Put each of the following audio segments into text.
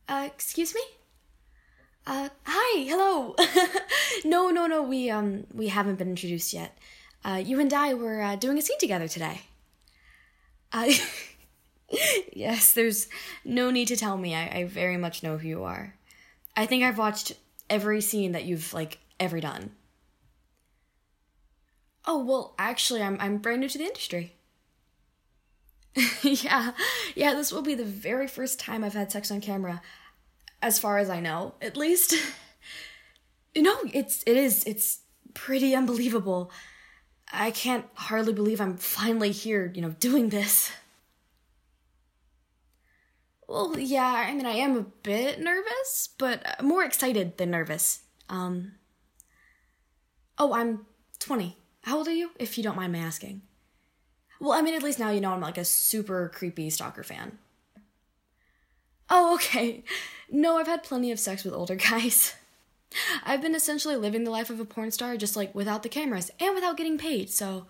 Excuse me? Hi, hello. No, we haven't been introduced yet. You and I were, doing a scene together today. Uh, yes, there's no need to tell me. I very much know who you are. I think I've watched every scene that you've, ever done. Oh, well, actually, I'm brand new to the industry. Yeah, yeah, this will be the very first time I've had sex on camera, as far as I know, at least. No, it's pretty unbelievable. I can't hardly believe I'm finally here, doing this. Well, yeah, I mean, I am a bit nervous, but more excited than nervous. Oh, I'm 20. How old are you, if you don't mind my asking? Well, I mean, at least now you know I'm a super creepy stalker fan. Oh, okay. No, I've had plenty of sex with older guys. I've been essentially living the life of a porn star, just without the cameras and without getting paid, so.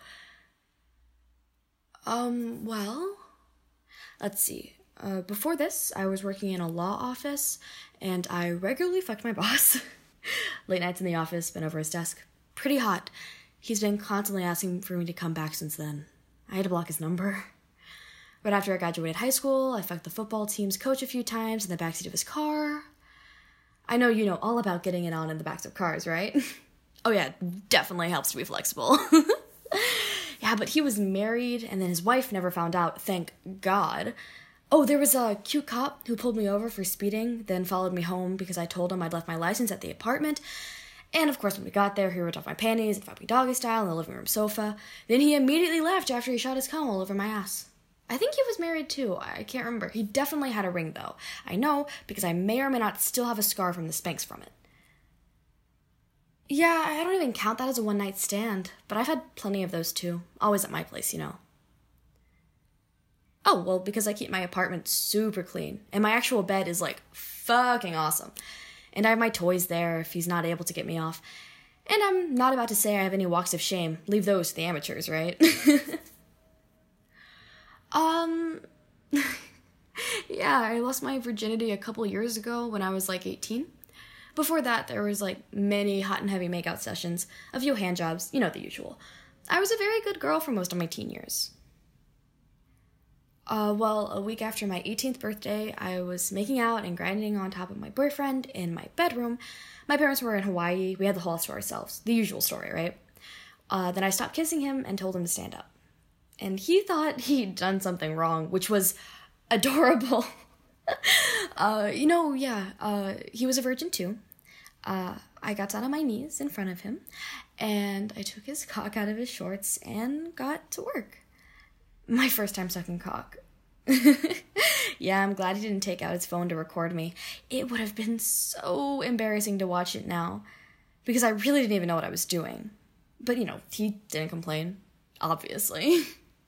Well, let's see. Before this, I was working in a law office, and I regularly fucked my boss. Late nights in the office, been over his desk. Pretty hot. He's been constantly asking for me to come back since then. I had to block his number. Right after I graduated high school, I fucked the football team's coach a few times in the backseat of his car. I know you know all about getting it on in the backs of cars, right? Oh yeah, it definitely helps to be flexible. Yeah, but he was married, and then his wife never found out, thank God. Oh, there was a cute cop who pulled me over for speeding, then followed me home because I told him I'd left my license at the apartment. And of course, when we got there, he ripped off my panties and fucked me doggy style on the living room sofa. Then he immediately left after he shot his cum all over my ass. I think he was married too. I can't remember. He definitely had a ring though. I know because I may or may not still have a scar from the spanks from it. Yeah, I don't even count that as a one-night stand, but I've had plenty of those too. Always at my place, Oh, well, because I keep my apartment super clean, and my actual bed is fucking awesome. And I have my toys there if he's not able to get me off. And I'm not about to say I have any walks of shame. Leave those to the amateurs, right? um, yeah, I lost my virginity a couple years ago when I was 18. Before that, there was many hot and heavy makeout sessions, a few hand jobs, the usual. I was a very good girl for most of my teen years. Well, a week after my 18th birthday, I was making out and grinding on top of my boyfriend in my bedroom. My parents were in Hawaii. We had the whole house to ourselves. The usual story, right? Then I stopped kissing him and told him to stand up. And he thought he'd done something wrong, which was adorable. He was a virgin too. I got down on my knees in front of him, and I took his cock out of his shorts and got to work. My first time sucking cock. Yeah, I'm glad he didn't take out his phone to record me. It would have been so embarrassing to watch it now, because I really didn't even know what I was doing. But, he didn't complain, obviously.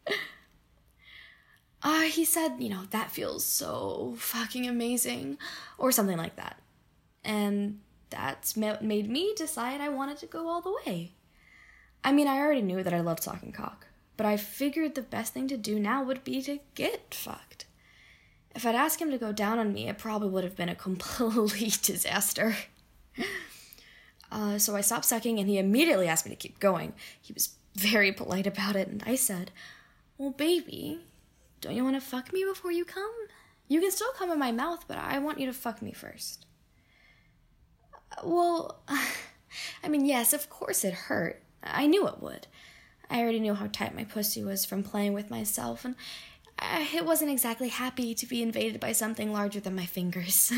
He said, that feels so fucking amazing, or something like that. And that's made me decide I wanted to go all the way. I mean, I already knew that I loved sucking cock. But I figured the best thing to do now would be to get fucked. If I'd asked him to go down on me, it probably would have been a complete disaster. So I stopped sucking, and he immediately asked me to keep going. He was very polite about it, and I said, well, baby, don't you want to fuck me before you come? You can still come in my mouth, but I want you to fuck me first. Well, I mean, yes, of course it hurt. I knew it would. I already knew how tight my pussy was from playing with myself, and it wasn't exactly happy to be invaded by something larger than my fingers.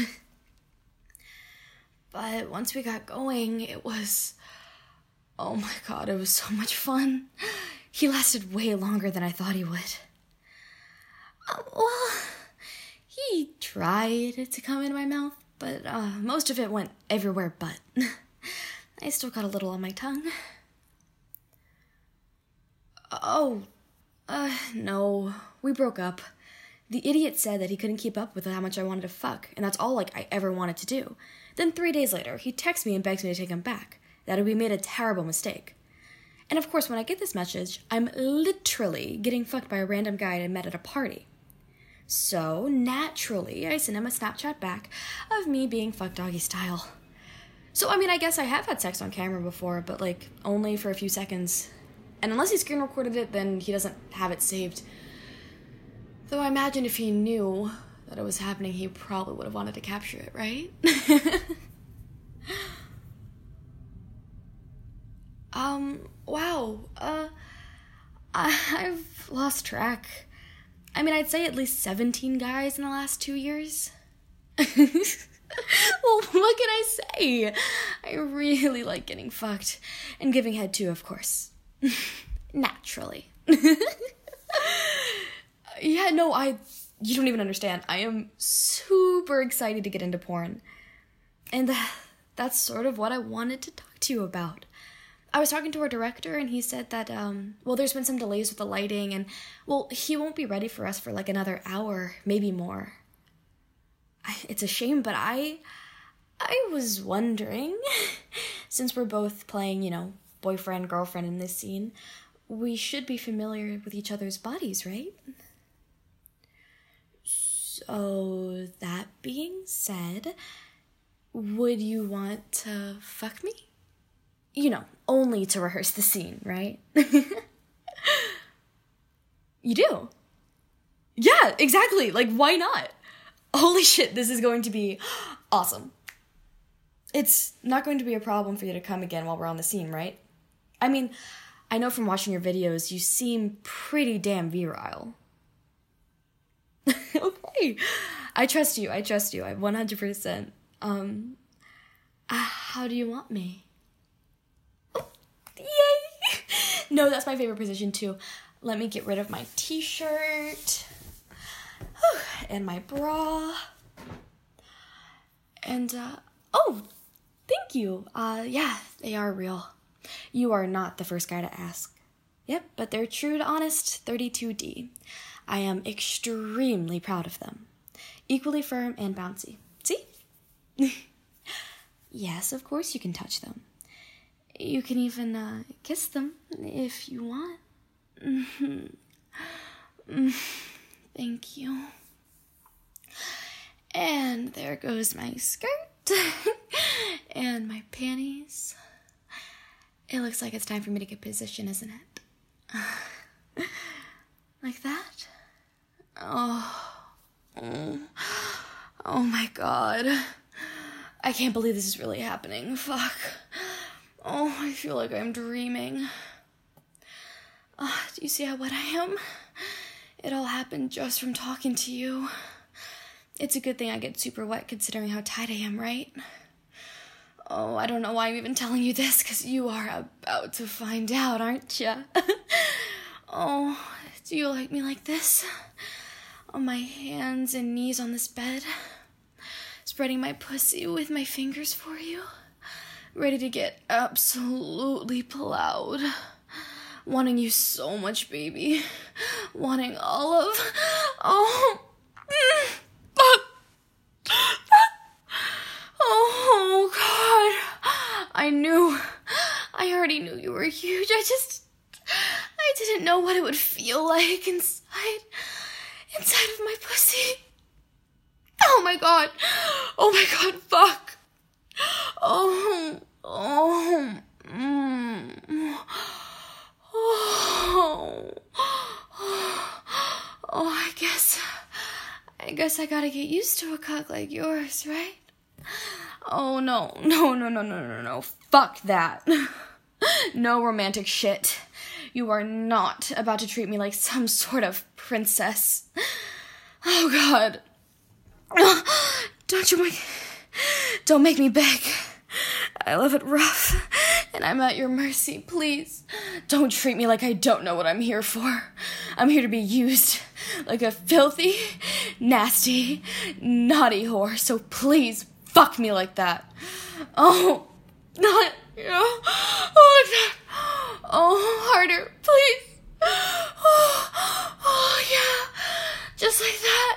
But once we got going, it was... Oh my god, it was so much fun. He lasted way longer than I thought he would. Well, he tried to come in my mouth, but most of it went everywhere but. I still got a little on my tongue. No. We broke up. The idiot said that he couldn't keep up with how much I wanted to fuck, and that's all, I ever wanted to do. Then 3 days later, he texts me and begs me to take him back, that we made a terrible mistake. And of course, when I get this message, I'm literally getting fucked by a random guy I met at a party. So, naturally, I sent him a Snapchat back of me being fucked doggy style. So, I mean, I guess I have had sex on camera before, but, like, only for a few seconds. And unless he screen recorded it, then he doesn't have it saved. Though I imagine if he knew that it was happening, he probably would have wanted to capture it, right? Wow. I've lost track. I mean, I'd say at least 17 guys in the last 2 years. Well, what can I say? I really like getting fucked. And giving head too, of course. Naturally. Yeah, no, you don't even understand. I am super excited to get into porn. And that's sort of what I wanted to talk to you about. I was talking to our director, and he said that, there's been some delays with the lighting, and, he won't be ready for us for, like, another hour, maybe more. It's a shame, but I was wondering, since we're both playing, boyfriend, girlfriend in this scene, we should be familiar with each other's bodies, right? So, that being said, would you want to fuck me? Only to rehearse the scene, right? You do? Yeah, exactly. Like, why not? Holy shit, this is going to be awesome. It's not going to be a problem for you to come again while we're on the scene, right? I mean, I know from watching your videos, you seem pretty damn virile. Okay. I trust you. I 100%. How do you want me? Oh, yay! No, that's my favorite position too. Let me get rid of my t-shirt. And my bra. And, thank you. Yeah, they are real. You are not the first guy to ask. Yep, but they're true to honest 32D. I am extremely proud of them. Equally firm and bouncy. See? Yes, of course you can touch them. You can even, kiss them if you want. Thank you. And there goes my skirt. And my panties. It looks like it's time for me to get position, isn't it? Like that? Oh my god. I can't believe this is really happening. Fuck. Oh, I feel like I'm dreaming. Do you see how wet I am? It all happened just from talking to you. It's a good thing I get super wet considering how tight I am, right? Oh, I don't know why I'm even telling you this, because you are about to find out, aren't you? Oh, do you like me like this? On my hands and knees on this bed, spreading my pussy with my fingers for you, ready to get absolutely plowed. Wanting you so much, baby. Wanting all of... Oh... Oh, God. I already knew you were huge. I didn't know what it would feel like inside of my pussy. Oh my God, fuck. I guess I gotta get used to a cock like yours, right? Oh, no. Fuck that. No romantic shit. You are not about to treat me like some sort of princess. Oh, God. Don't make me beg. I love it rough, and I'm at your mercy. Please, don't treat me like I don't know what I'm here for. I'm here to be used like a filthy, nasty, naughty whore, so please fuck me like that. Oh, not... Oh, God. Oh, harder, please. Oh, yeah. Just like that.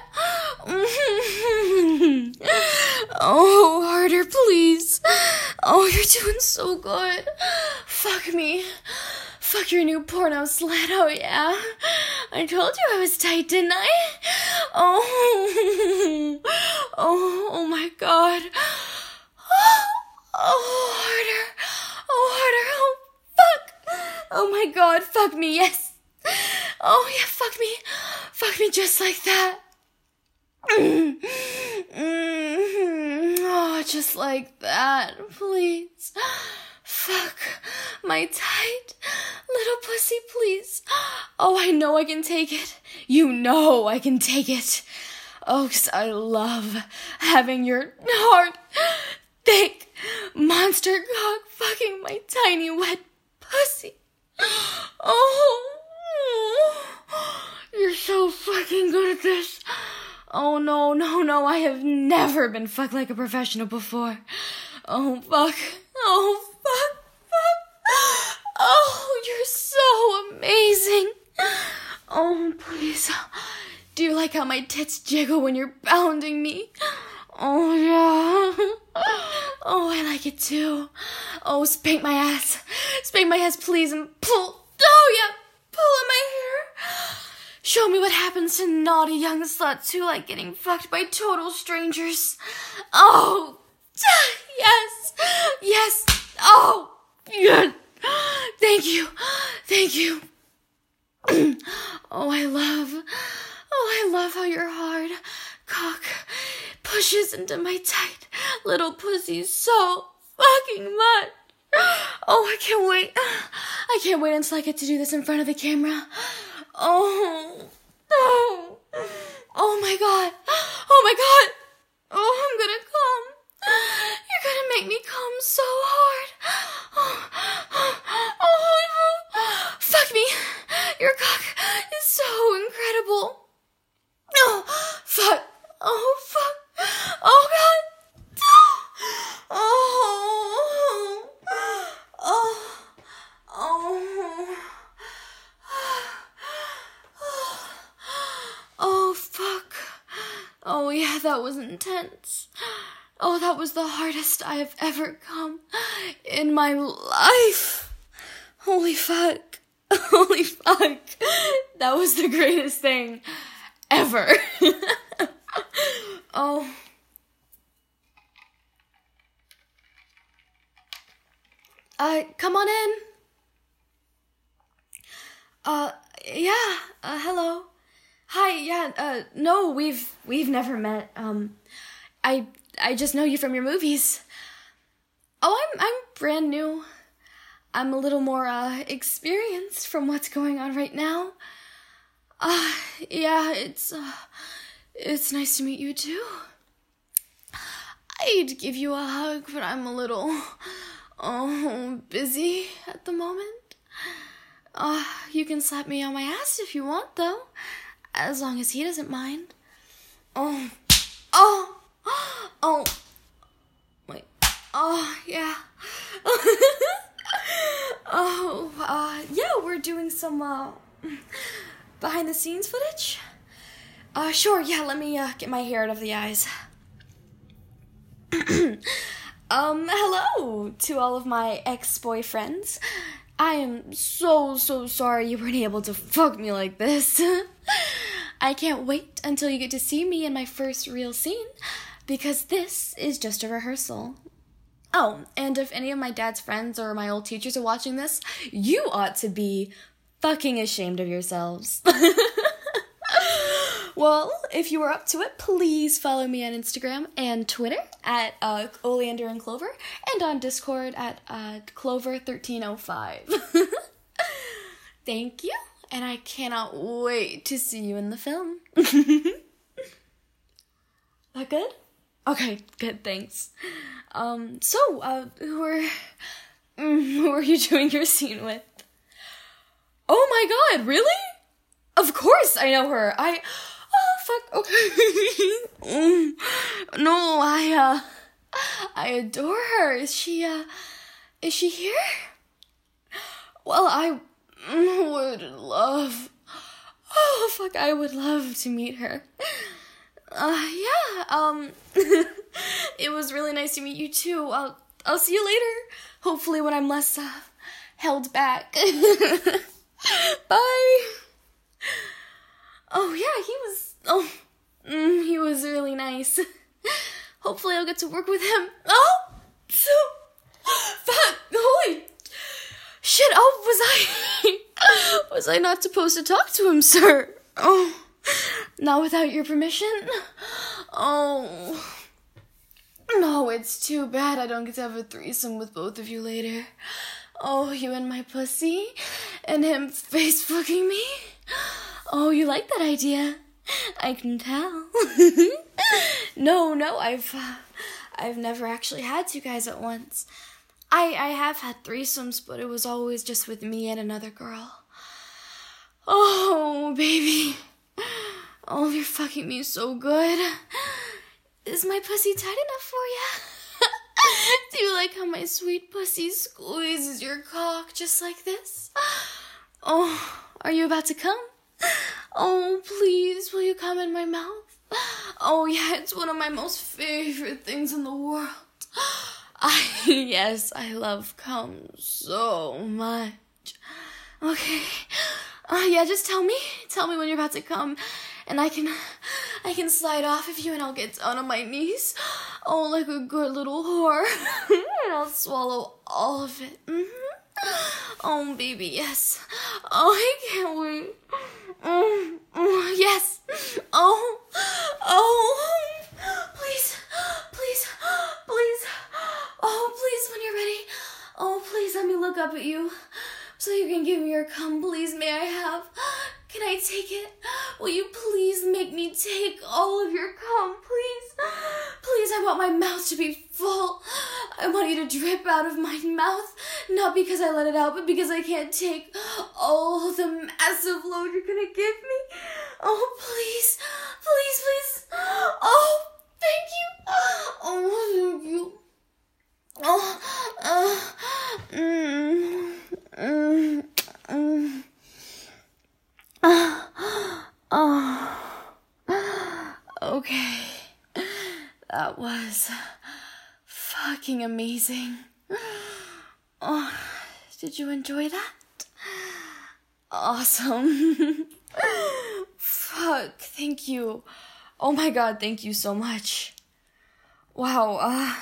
Oh, harder, please. Oh, you're doing so good. Fuck me. fuck your new porno slut, oh yeah. I told you I was tight, didn't I? Oh, oh my god. Oh, harder. Oh, harder. Oh, fuck. Oh my god, fuck me, yes. Oh yeah, fuck me. Fuck me just like that. Oh, just like that, please. Fuck my tight little pussy, please. Oh, I know I can take it. You know I can take it. Oh, 'cause I love having your hard, thick monster cock fucking my tiny wet pussy. Oh, you're so fucking good at this. Oh, no, I have never been fucked like a professional before. Oh, fuck. Oh, fuck. Oh, you're so amazing. Oh, please. Do you like how my tits jiggle when you're pounding me? Oh, yeah. Oh, I like it too. Oh, spank my ass. Spank my ass, please, and pull. Oh, yeah. Pull on my hair. Show me what happens to naughty young sluts who like getting fucked by total strangers. Oh, yes. Yes. Oh, yes. Thank you. Oh, I love how your hard cock pushes into my tight little pussy so fucking much. Oh, I can't wait. I can't wait until I get to do this in front of the camera. Oh, oh my god. Oh, I'm gonna come. You're gonna make me come so hard. Oh, fuck me. Your cock is so incredible. Oh, fuck. Oh, fuck. Oh, God. Oh, oh, fuck. Oh, yeah, that was intense. Oh, that was the hardest I have ever come in my life. Holy fuck. Holy fuck. That was the greatest thing ever. Oh. Come on in. Yeah, hello. Hi, yeah, no, we've never met. I just know you from your movies. Oh, I'm brand new. I'm a little more, experienced from what's going on right now. Yeah, it's nice to meet you too. I'd give you a hug, but I'm a little, busy at the moment. You can slap me on my ass if you want, though. As long as he doesn't mind. Oh, wait. Oh, yeah. Yeah, we're doing some, behind the scenes footage. Sure, yeah, let me, get my hair out of the eyes. Hello to all of my ex-boyfriends. I am so sorry you weren't able to fuck me like this. I can't wait until you get to see me in my first real scene, because this is just a rehearsal. Oh, and if any of my dad's friends or my old teachers are watching this, you ought to be fucking ashamed of yourselves. Well, if you are up to it, please follow me on Instagram and Twitter at Oleander and Clover, and on Discord at Clover1305. Thank you, and I cannot wait to see you in the film. That good? Okay, good, thanks. Who are you doing your scene with? Oh my god, really? Of course I know her. Oh, fuck, okay. No, I adore her. Is she here? Well, I would love, I would love to meet her. It was really nice to meet you too. I'll see you later. Hopefully when I'm less, held back. Bye. Oh yeah, he was really nice. Hopefully I'll get to work with him. Oh, so fuck, holy shit. Oh, was I not supposed to talk to him, sir? Oh, not without your permission? Oh, no, it's too bad I don't get to have a threesome with both of you later. Oh, you and my pussy, and him face fucking me? Oh, you like that idea? I can tell. No, I've never actually had two guys at once. I have had threesomes, but it was always just with me and another girl. Oh, baby. Oh, you're fucking me so good. Is my pussy tight enough for you? Do you like how my sweet pussy squeezes your cock just like this? Oh, are you about to come? Oh, please, will you come in my mouth? Oh, yeah, it's one of my most favorite things in the world. Yes, I love cum so much. Okay. Yeah, just tell me when you're about to come, and I can slide off of you, and I'll get down on my knees. Oh, like a good little whore. And I'll swallow all of it. Oh, baby, yes. Oh, I can't wait. Yes. Oh, please. Oh, please, when you're ready. Oh, please, let me look up at you so you can give me your cum, please. May I have? Can I take it? Will you please make me take all of your cum, please? Please, I want my mouth to be full. I want you to drip out of my mouth, not because I let it out, but because I can't take all the massive load you're gonna give me. Oh, please. Oh, thank you. Oh, thank you. Okay. That was fucking amazing. Oh, did you enjoy that? Awesome. Fuck, thank you. Oh my god, thank you so much. Wow,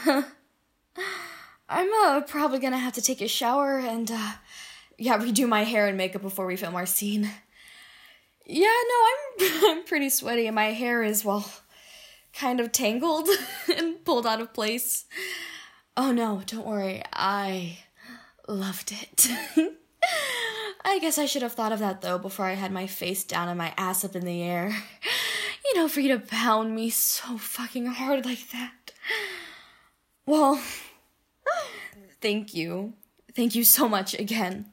I'm probably gonna have to take a shower and, redo my hair and makeup before we film our scene. Yeah, no, I'm pretty sweaty and my hair is, kind of tangled and pulled out of place. Oh no, don't worry, I loved it. I guess I should have thought of that, though, before I had my face down and my ass up in the air. You know, for you to pound me so fucking hard like that. Well, thank you. Thank you so much again.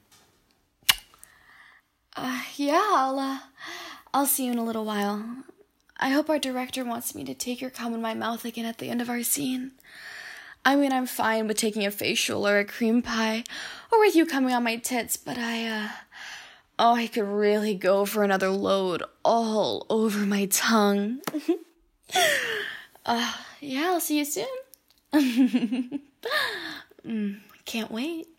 I'll see you in a little while. I hope our director wants me to take your cum in my mouth again at the end of our scene. I mean, I'm fine with taking a facial or a cream pie, or with you coming on my tits, but I could really go for another load all over my tongue. I'll see you soon. Can't wait.